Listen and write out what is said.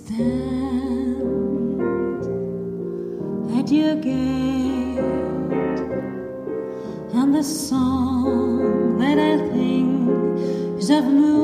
stand at your gate, and the song that I think is of moon